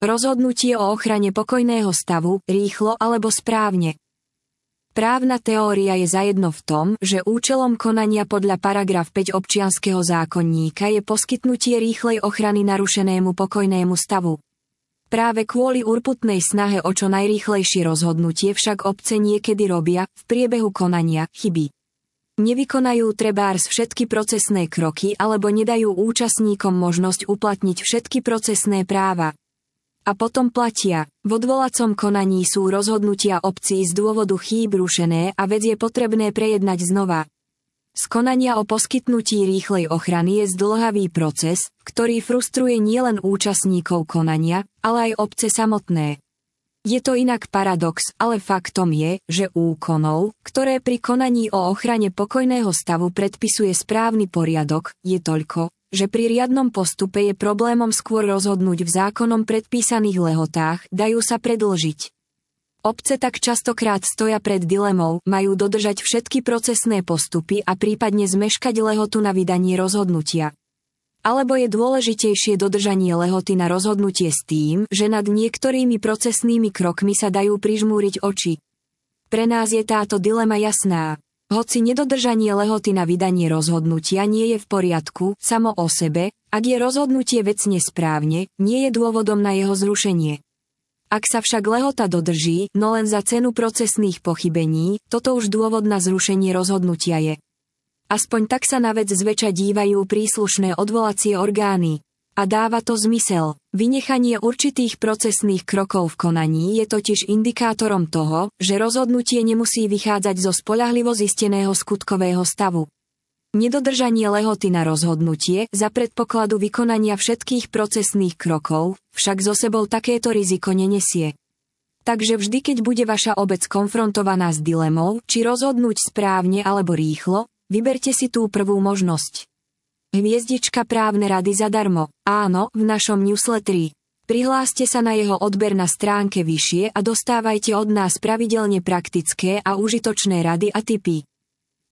Rozhodnutie o ochrane pokojného stavu, rýchlo alebo správne. Právna teória je zajedno v tom, že účelom konania podľa paragraf 5 občianskeho zákonníka je poskytnutie rýchlej ochrany narušenému pokojnému stavu. Práve kvôli urputnej snahe o čo najrýchlejšie rozhodnutie však obce niekedy robia, v priebehu konania, chyby. Nevykonajú trebárs všetky procesné kroky alebo nedajú účastníkom možnosť uplatniť všetky procesné práva. A potom platia. V odvolacom konaní sú rozhodnutia obcí z dôvodu chýb rušené a vec je potrebné prejednať znova. Z konania o poskytnutí rýchlej ochrany je zdĺhavý proces, ktorý frustruje nielen účastníkov konania, ale aj obce samotné. Je to inak paradox, ale faktom je, že úkonov, ktoré pri konaní o ochrane pokojného stavu predpisuje správny poriadok, je toľko, že pri riadnom postupe je problémom skôr rozhodnúť v zákonom predpísaných lehotách, dajú sa predĺžiť. Obce tak častokrát stoja pred dilemou, majú dodržať všetky procesné postupy a prípadne zmeškať lehotu na vydanie rozhodnutia. Alebo je dôležitejšie dodržanie lehoty na rozhodnutie s tým, že nad niektorými procesnými krokmi sa dajú prižmúriť oči. Pre nás je táto dilema jasná. Hoci nedodržanie lehoty na vydanie rozhodnutia nie je v poriadku, samo o sebe, ak je rozhodnutie vecne správne, nie je dôvodom na jeho zrušenie. Ak sa však lehota dodrží, no len za cenu procesných pochybení, toto už dôvod na zrušenie rozhodnutia je. Aspoň tak sa na vec zväčša dívajú príslušné odvolacie orgány. A dáva to zmysel. Vynechanie určitých procesných krokov v konaní je totiž indikátorom toho, že rozhodnutie nemusí vychádzať zo spoľahlivo zisteného skutkového stavu. Nedodržanie lehoty na rozhodnutie za predpokladu vykonania všetkých procesných krokov však so sebou takéto riziko nenesie. Takže vždy, keď bude vaša obec konfrontovaná s dilemou, či rozhodnúť správne alebo rýchlo, vyberte si tú prvú možnosť. Hviezdička právne rady zadarmo. Áno, v našom newsletteri. Prihláste sa na jeho odber na stránke vyššie a dostávajte od nás pravidelne praktické a užitočné rady a tipy.